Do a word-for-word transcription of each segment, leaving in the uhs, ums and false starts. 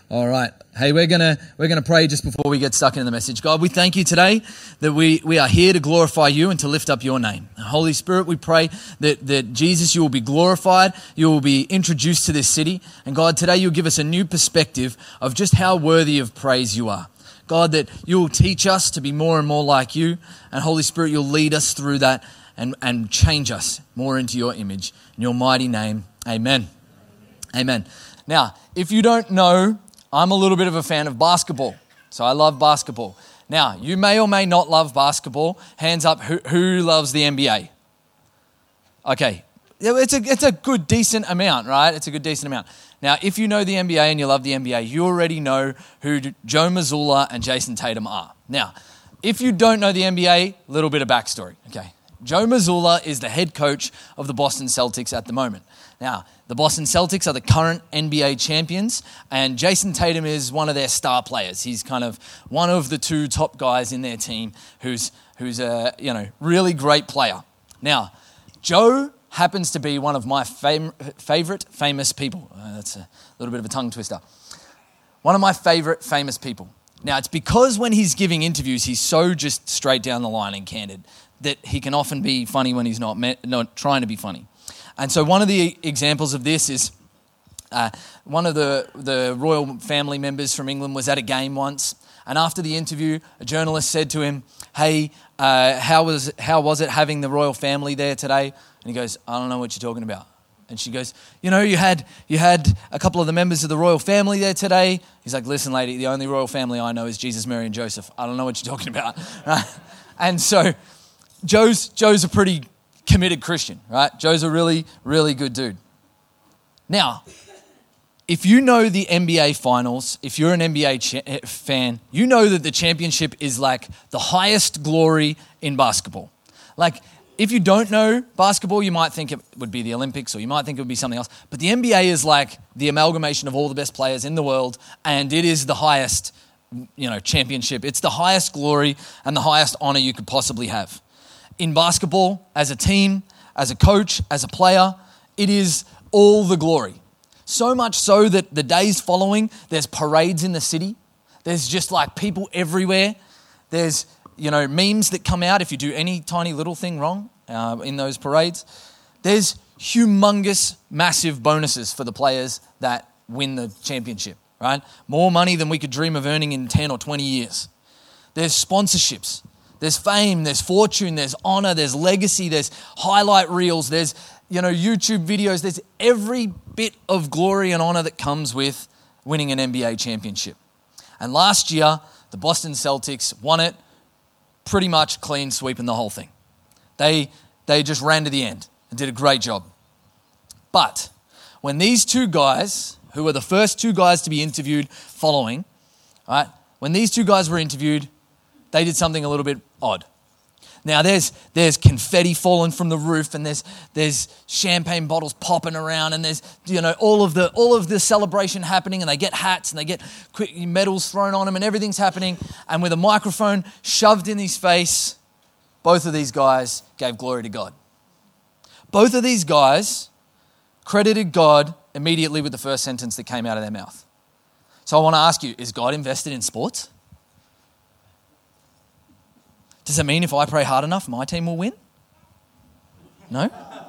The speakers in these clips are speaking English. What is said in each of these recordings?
All right. Hey, we're gonna we're gonna pray just before we get stuck into the message. God, we thank you today that we, we are here to glorify you and to lift up your name. And Holy Spirit, we pray that, that Jesus, you will be glorified, you will be introduced to this city. And God, today you'll give us a new perspective of just how worthy of praise you are. God, that you will teach us to be more and more like you. And Holy Spirit, you'll lead us through that and, and change us more into your image. In your mighty name, amen. Amen. Now, if you don't know, I'm a little bit of a fan of basketball. So I love basketball. Now, you may or may not love basketball. Hands up, who, who loves the N B A? Okay. It's a, it's a good, decent amount, right? It's a good, decent amount. Now, if you know the N B A and you love the N B A, you already know who Joe Mazzulla and Jason Tatum are. Now, if you don't know the N B A, a little bit of backstory, okay? Joe Mazzulla is the head coach of the Boston Celtics at the moment. Now, the Boston Celtics are the current N B A champions, and Jason Tatum is one of their star players. He's kind of one of the two top guys in their team who's who's a you know really great player. Now, Joe happens to be one of my fam- favorite famous people. Uh, that's a little bit of a tongue twister. One of my favorite famous people. Now, it's because when he's giving interviews, he's so just straight down the line and candid that he can often be funny when he's not, me- not trying to be funny. And so one of the examples of this is uh, one of the, the royal family members from England was at a game once, and after the interview, a journalist said to him, hey, uh, how was how was it having the royal family there today? And he goes, I don't know what you're talking about. And she goes, you know, you had you had a couple of the members of the royal family there today. He's like, listen, lady, the only royal family I know is Jesus, Mary, and Joseph. I don't know what you're talking about. Right? And so Joe's Joe's a pretty committed Christian, right? Joe's a really, really good dude. Now, if you know the N B A finals, if you're an N B A cha- fan, you know that the championship is like the highest glory in basketball. Like, if you don't know basketball, you might think it would be the Olympics or you might think it would be something else. But the N B A is like the amalgamation of all the best players in the world, and it is the highest, you know, championship. It's the highest glory and the highest honor you could possibly have. In basketball, as a team, as a coach, as a player, it is all the glory. So much so that the days following, there's parades in the city. There's just like people everywhere. There's, you know, memes that come out if you do any tiny little thing wrong uh, in those parades. There's humongous, massive bonuses for the players that win the championship, right? More money than we could dream of earning in ten or twenty years. There's sponsorships. There's fame, there's fortune, there's honor, there's legacy, there's highlight reels, there's, you know, YouTube videos. There's every bit of glory and honor that comes with winning an N B A championship. And last year, the Boston Celtics won it pretty much clean sweeping the whole thing. They, they just ran to the end and did a great job. But when these two guys, who were the first two guys to be interviewed following, right, when these two guys were interviewed, they did something a little bit odd. Now there's there's confetti falling from the roof, and there's there's champagne bottles popping around, and there's you know all of the all of the celebration happening, and they get hats and they get quick medals thrown on them, and everything's happening. And with a microphone shoved in his face, both of these guys gave glory to God. Both of these guys credited God immediately with the first sentence that came out of their mouth. So I want to ask you: is God invested in sports? Does it mean if I pray hard enough, my team will win? No?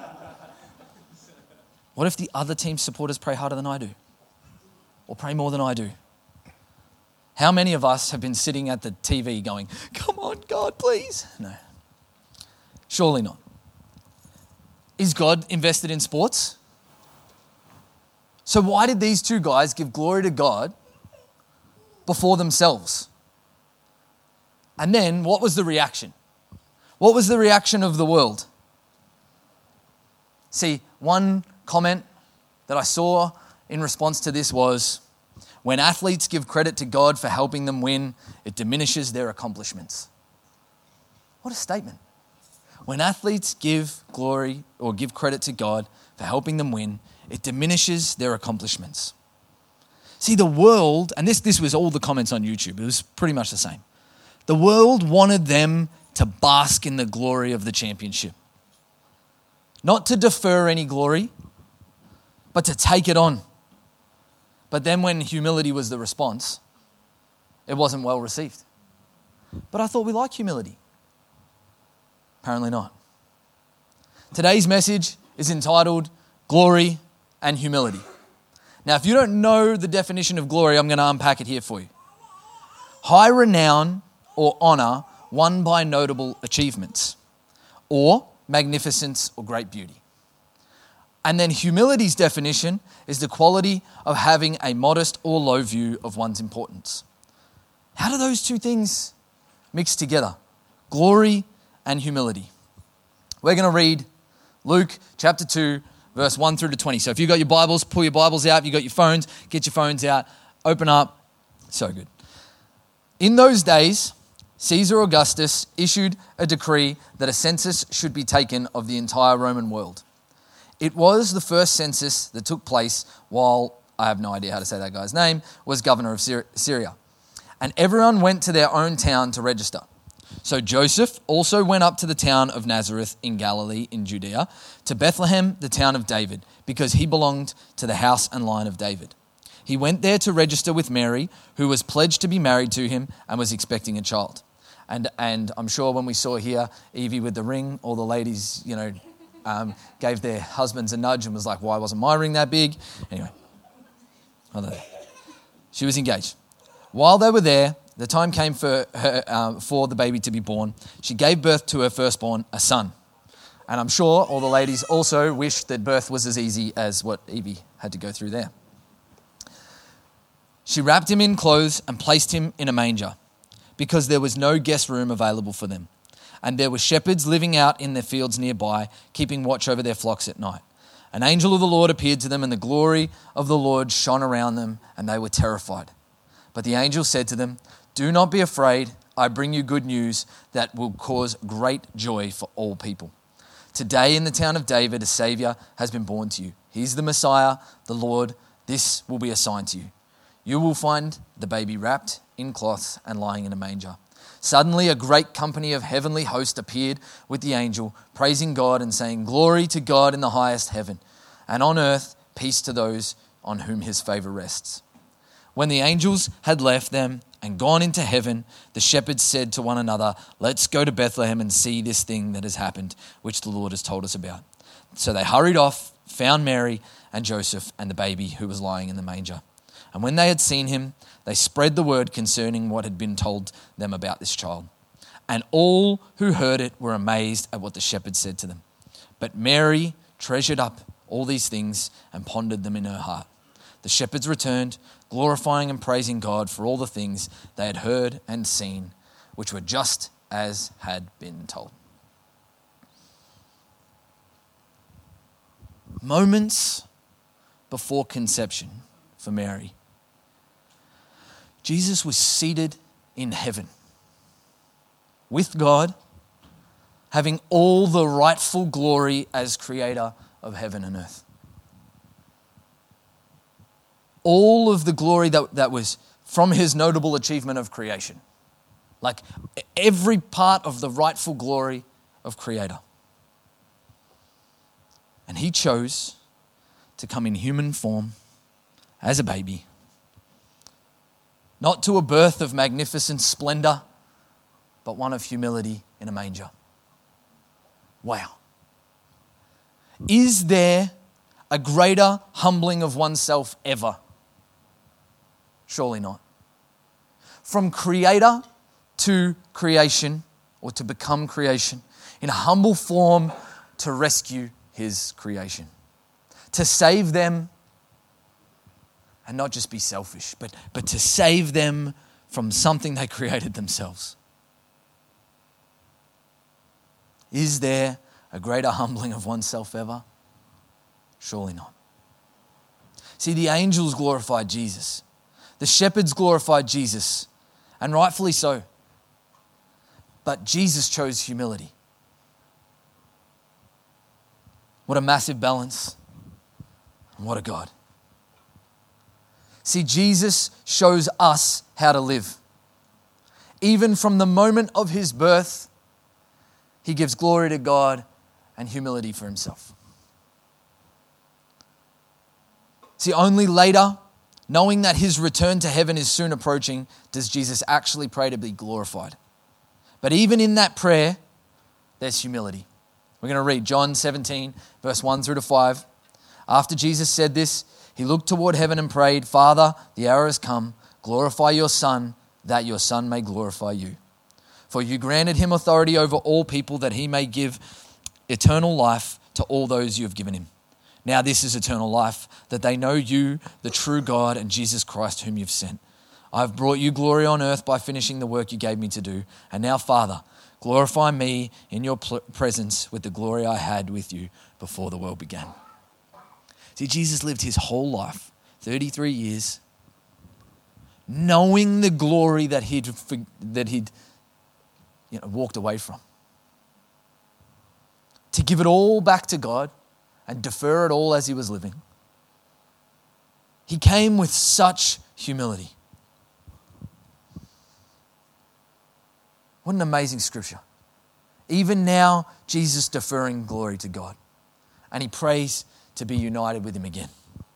What if the other team's supporters pray harder than I do? Or pray more than I do? How many of us have been sitting at the T V going, come on, God, please? No. Surely not. Is God invested in sports? So why did these two guys give glory to God before themselves? And then what was the reaction? What was the reaction of the world? See, one comment that I saw in response to this was, when athletes give credit to God for helping them win, it diminishes their accomplishments. What a statement. When athletes give glory or give credit to God for helping them win, it diminishes their accomplishments. See, the world, and this, this was all the comments on YouTube, it was pretty much the same. The world wanted them to bask in the glory of the championship. Not to defer any glory, but to take it on. But then when humility was the response, it wasn't well received. But I thought we like humility. Apparently not. Today's message is entitled Glory and Humility. Now, if you don't know the definition of glory, I'm going to unpack it here for you. High renown or honor won by notable achievements, or magnificence or great beauty. And then humility's definition is the quality of having a modest or low view of one's importance. How do those two things mix together? Glory and humility. We're going to read Luke chapter two, verse one through to twenty. So if you've got your Bibles, pull your Bibles out. If you've got your phones, get your phones out. Open up. So good. In those days, Caesar Augustus issued a decree that a census should be taken of the entire Roman world. It was the first census that took place while, I have no idea how to say that guy's name, was governor of Syria. And everyone went to their own town to register. So Joseph also went up to the town of Nazareth in Galilee in Judea, to Bethlehem, the town of David, because he belonged to the house and line of David. He went there to register with Mary, who was pledged to be married to him and was expecting a child. And and I'm sure when we saw here Evie with the ring, all the ladies, you know, um, gave their husbands a nudge and was like, why wasn't my ring that big? Anyway, she was engaged. While they were there, the time came for her, uh, for the baby to be born. She gave birth to her firstborn, a son. And I'm sure all the ladies also wished that birth was as easy as what Evie had to go through there. She wrapped him in clothes and placed him in a manger, because there was no guest room available for them. And there were shepherds living out in their fields nearby, keeping watch over their flocks at night. An angel of the Lord appeared to them, and the glory of the Lord shone around them, and they were terrified. But the angel said to them, "Do not be afraid. I bring you good news that will cause great joy for all people. Today in the town of David, a Savior has been born to you. He's the Messiah, the Lord. This will be a sign to you. You will find the baby wrapped in cloths and lying in a manger." Suddenly a great company of heavenly hosts appeared with the angel, praising God and saying, "Glory to God in the highest heaven, and on earth peace to those on whom his favor rests." When the angels had left them and gone into heaven, the shepherds said to one another, "Let's go to Bethlehem and see this thing that has happened, which the Lord has told us about." So they hurried off, found Mary and Joseph and the baby who was lying in the manger. And when they had seen him, they spread the word concerning what had been told them about this child. And all who heard it were amazed at what the shepherds said to them. But Mary treasured up all these things and pondered them in her heart. The shepherds returned, glorifying and praising God for all the things they had heard and seen, which were just as had been told. Moments before conception for Mary, Jesus was seated in heaven with God, having all the rightful glory as creator of heaven and earth. All of the glory that, that was from his notable achievement of creation. Like every part of the rightful glory of creator. And he chose to come in human form as a baby, not to a birth of magnificent splendor, but one of humility in a manger. Wow. Is there a greater humbling of oneself ever? Surely not. From creator to creation, or to become creation, in a humble form to rescue his creation. To save them, and not just be selfish, but, but to save them from something they created themselves. Is there a greater humbling of oneself ever? Surely not. See, the angels glorified Jesus. The shepherds glorified Jesus, and rightfully so. But Jesus chose humility. What a massive balance, and what a God. See, Jesus shows us how to live. Even from the moment of his birth, he gives glory to God and humility for himself. See, only later, knowing that his return to heaven is soon approaching, does Jesus actually pray to be glorified. But even in that prayer, there's humility. We're going to read John seventeen, verse one through to five. After Jesus said this, he looked toward heaven and prayed, Father, the hour has come. Glorify your Son, that your Son may glorify you. For you granted him authority over all people, that he may give eternal life to all those you have given him. Now this is eternal life, that they know you, the true God, and Jesus Christ, whom you've sent. I have brought you glory on earth by finishing the work you gave me to do. And now, Father, glorify me in your pl- presence with the glory I had with you before the world began. See, Jesus lived his whole life, thirty-three years, knowing the glory that he'd, that he'd you know, walked away from. To give it all back to God and defer it all as he was living. He came with such humility. What an amazing scripture. Even now, Jesus deferring glory to God. And he prays to be united with him again.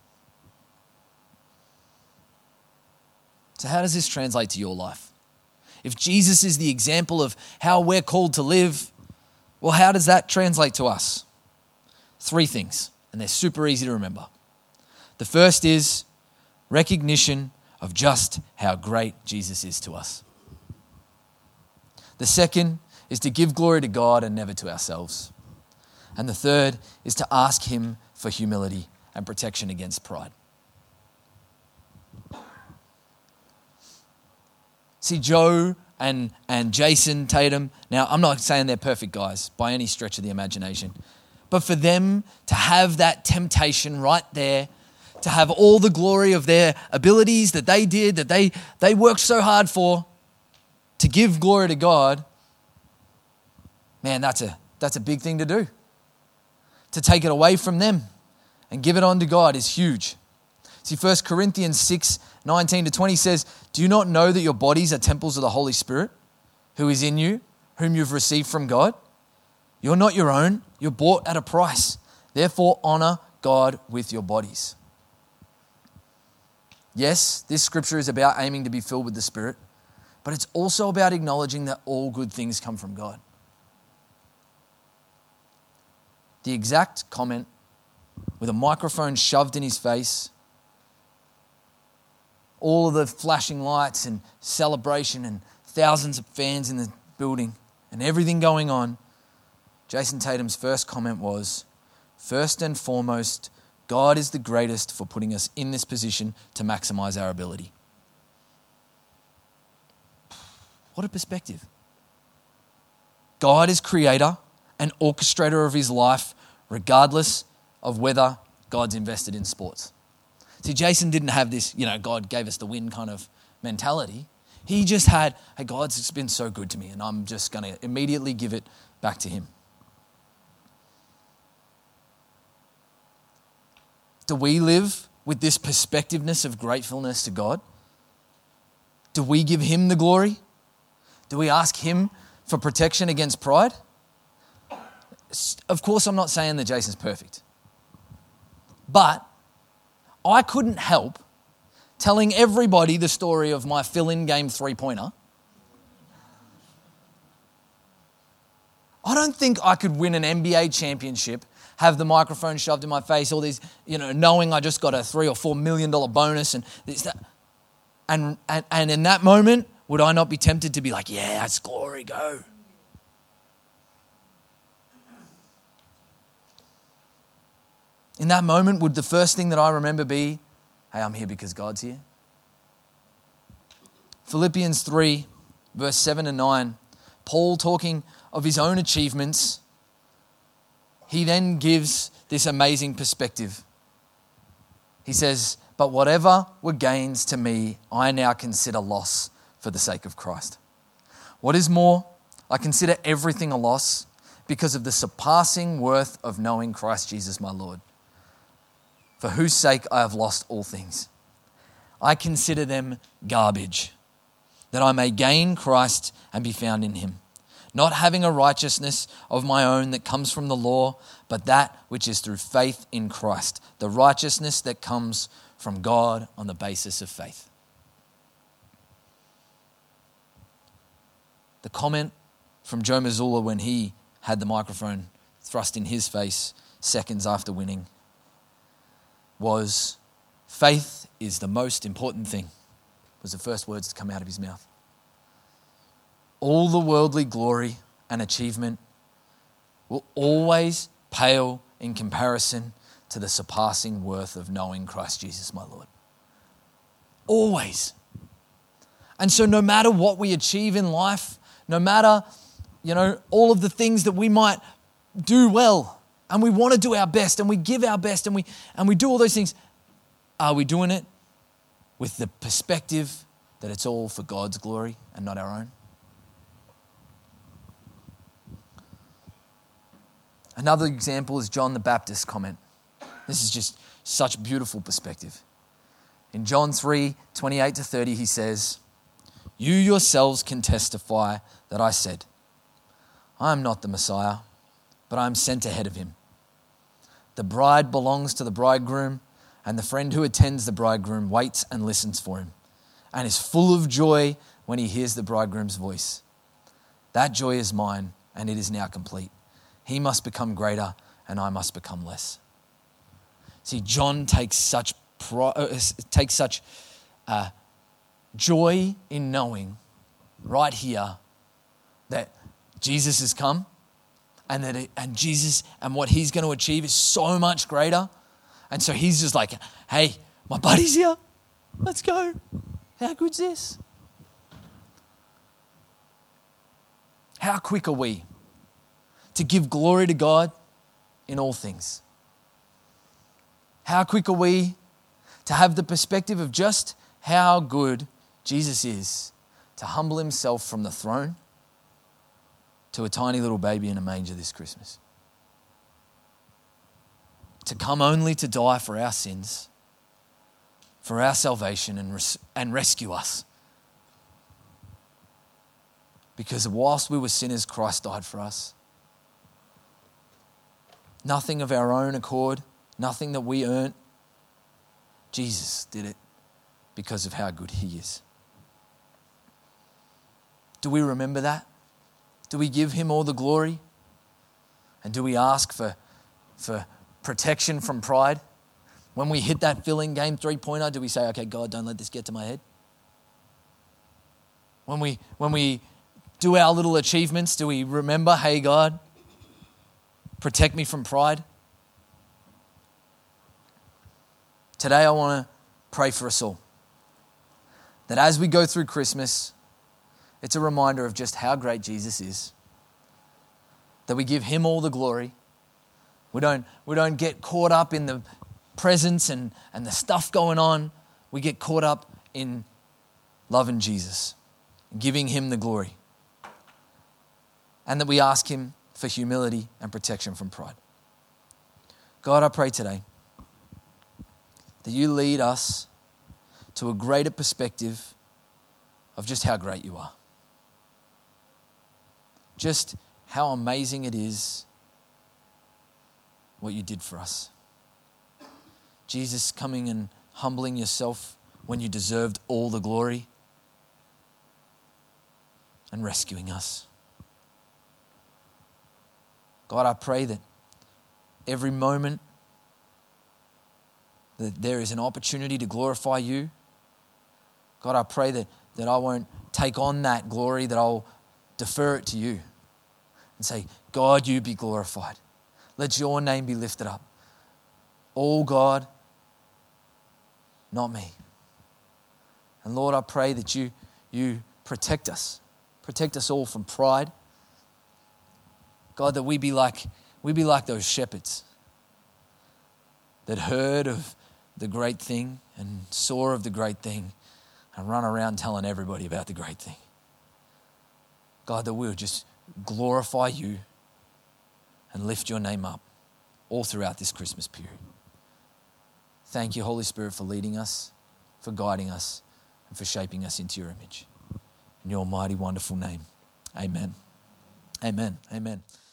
So how does this translate to your life? If Jesus is the example of how we're called to live, well, how does that translate to us? Three things, and they're super easy to remember. The first is recognition of just how great Jesus is to us. The second is to give glory to God and never to ourselves. And the third is to ask him for humility and protection against pride. See, Joe and, and Jason Tatum, now I'm not saying they're perfect guys by any stretch of the imagination, but for them to have that temptation right there, to have all the glory of their abilities that they did, that they, they worked so hard for, to give glory to God, man, that's a, that's a big thing to do. To take it away from them and give it on to God is huge. See, First Corinthians six, nineteen to twenty says, do you not know that your bodies are temples of the Holy Spirit, who is in you, whom you've received from God? You're not your own, you're bought at a price. Therefore, honor God with your bodies. Yes, this scripture is about aiming to be filled with the Spirit, but it's also about acknowledging that all good things come from God. The exact comment with a microphone shoved in his face, all of the flashing lights and celebration and thousands of fans in the building and everything going on, Jason Tatum's first comment was, first and foremost, God is the greatest for putting us in this position to maximize our ability. What a perspective. God is creator and orchestrator of his life, regardless of whether God's invested in sports. See, Jason didn't have this, you know, God gave us the win kind of mentality. He just had, hey, God's been so good to me, and I'm just going to immediately give it back to him. Do we live with this perspectiveness of gratefulness to God? Do we give him the glory? Do we ask him for protection against pride? Of course, I'm not saying that Jason's perfect. But I couldn't help telling everybody the story of my fill-in game three-pointer. I don't think I could win an N B A championship, have the microphone shoved in my face, all these, you know, knowing I just got a three or four million dollar bonus and this, that. And, and, and in that moment, would I not be tempted to be like, yeah, that's glory, go. In that moment, would the first thing that I remember be, hey, I'm here because God's here? Philippians three, verse seven and nine, Paul talking of his own achievements, he then gives this amazing perspective. He says, but whatever were gains to me, I now consider loss for the sake of Christ. What is more, I consider everything a loss because of the surpassing worth of knowing Christ Jesus my Lord, for whose sake I have lost all things. I consider them garbage, that I may gain Christ and be found in him, not having a righteousness of my own that comes from the law, but that which is through faith in Christ, the righteousness that comes from God on the basis of faith. The comment from Joe Mazzulla when he had the microphone thrust in his face seconds after winning was, faith is the most important thing, was the first words to come out of his mouth. All the worldly glory and achievement will always pale in comparison to the surpassing worth of knowing Christ Jesus, my Lord. Always. And so no matter what we achieve in life, no matter, you know, all of the things that we might do well, and we want to do our best, and we give our best, and we and we do all those things, are we doing it with the perspective that it's all for God's glory and not our own? Another example is John the Baptist's comment. This is just such beautiful perspective. In John three, twenty-eight to thirty, he says, "You yourselves can testify that I said, I am not the Messiah, but I am sent ahead of him. The bride belongs to the bridegroom, and the friend who attends the bridegroom waits and listens for him, and is full of joy when he hears the bridegroom's voice. That joy is mine, and it is now complete. He must become greater, and I must become less." See, John takes such pro, uh, takes such uh, joy in knowing right here that Jesus has come, and that it, and Jesus and what he's going to achieve is so much greater. And so he's just like, hey, my buddy's here. Let's go. How good's this? How quick are we to give glory to God in all things? How quick are we to have the perspective of just how good Jesus is, to humble himself from the throne to a tiny little baby in a manger this Christmas? To come only to die for our sins, for our salvation, and, res- and rescue us. Because whilst we were sinners, Christ died for us. Nothing of our own accord, nothing that we earned. Jesus did it because of how good he is. Do we remember that? Do we give him all the glory? And do we ask for, for protection from pride? When we hit that filling game three-pointer, do we say, okay, God, don't let this get to my head? When we, when we do our little achievements, do we remember, hey, God, protect me from pride? Today I want to pray for us all. That as we go through Christmas, it's a reminder of just how great Jesus is. That we give him all the glory. We don't, we don't get caught up in the presents and, and the stuff going on. We get caught up in loving Jesus, giving him the glory. And that we ask him for humility and protection from pride. God, I pray today that you lead us to a greater perspective of just how great you are. Just how amazing it is what you did for us. Jesus, coming and humbling yourself when you deserved all the glory and rescuing us. God, I pray that every moment that there is an opportunity to glorify you, God, I pray that, that I won't take on that glory, that I'll defer it to you and say, God, you be glorified. Let your name be lifted up. All God, not me. And Lord, I pray that you, you protect us. Protect us all from pride. God, that we be like, we be like those shepherds that heard of the great thing and saw of the great thing and run around telling everybody about the great thing. God, that we'll just glorify you and lift your name up all throughout this Christmas period. Thank you, Holy Spirit, for leading us, for guiding us, and for shaping us into your image. In your mighty, wonderful name, amen. Amen. Amen.